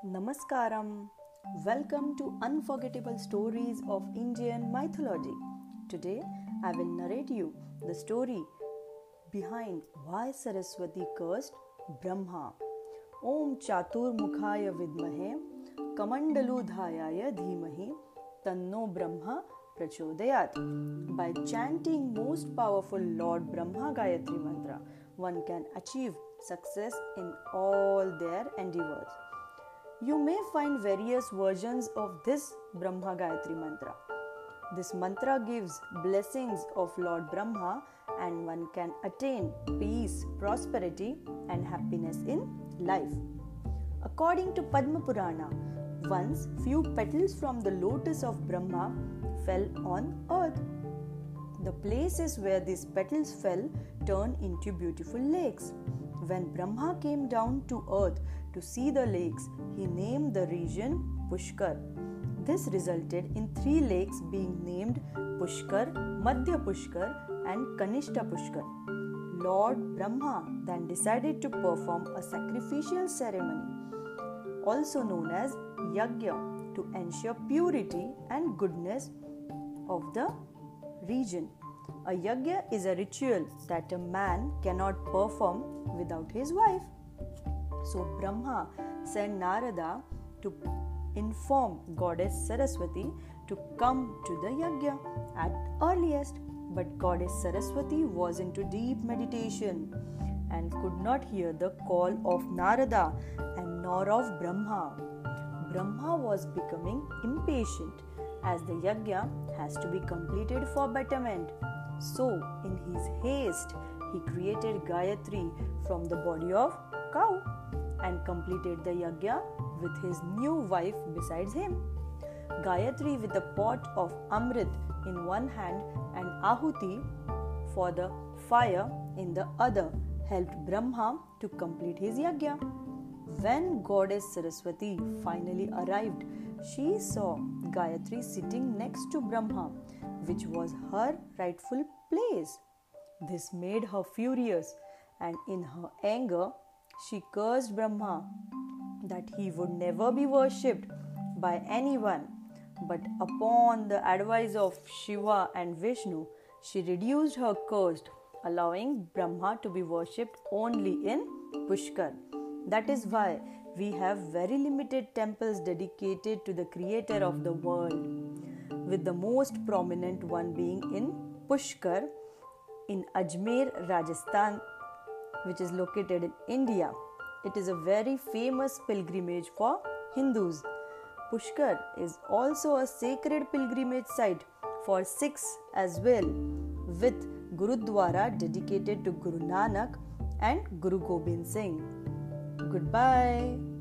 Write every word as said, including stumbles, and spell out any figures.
Namaskaram. Welcome to Unforgettable Stories of Indian Mythology. Today I will narrate you the story behind why Saraswati cursed Brahma. Om Chatur Mukhaya Vidmahe Kamandaludhayaya Dhimahi Tanno Brahma Prachodayat. By chanting most powerful Lord Brahma Gayatri Mantra, one can achieve success in all their endeavors. You may find various versions of this Brahma Gayatri Mantra. This mantra gives blessings of Lord Brahma and one can attain peace, prosperity and happiness in life. According to Padma Purana, once few petals from the lotus of Brahma fell on earth. The places where these petals fell turned into beautiful lakes. When Brahma came down to earth to see the lakes, he named the region Pushkar. This resulted in three lakes being named Pushkar, Madhya Pushkar and Kanishta Pushkar. Lord Brahma then decided to perform a sacrificial ceremony, also known as Yajna, to ensure purity and goodness of the region. A yajna is a ritual that a man cannot perform without his wife. So Brahma sent Narada to inform Goddess Saraswati to come to the yajna at earliest. But Goddess Saraswati was into deep meditation and could not hear the call of Narada and nor of Brahma. Brahma was becoming impatient as the yajna has to be completed for betterment. So, in his haste, he created Gayatri from the body of cow and completed the yajna with his new wife besides him. Gayatri with a pot of Amrit in one hand and Ahuti for the fire in the other helped Brahma to complete his yajna. When Goddess Saraswati finally arrived, she saw Gayatri sitting next to Brahma, which was her rightful place. This made her furious, and in her anger, she cursed Brahma that he would never be worshipped by anyone. But upon the advice of Shiva and Vishnu, she reduced her curse, allowing Brahma to be worshipped only in Pushkar. That is why we have very limited temples dedicated to the creator of the world, with the most prominent one being in Pushkar in Ajmer, Rajasthan, which is located in India. It is a very famous pilgrimage for Hindus. Pushkar is also a sacred pilgrimage site for Sikhs as well, with Gurudwara dedicated to Guru Nanak and Guru Gobind Singh. Goodbye.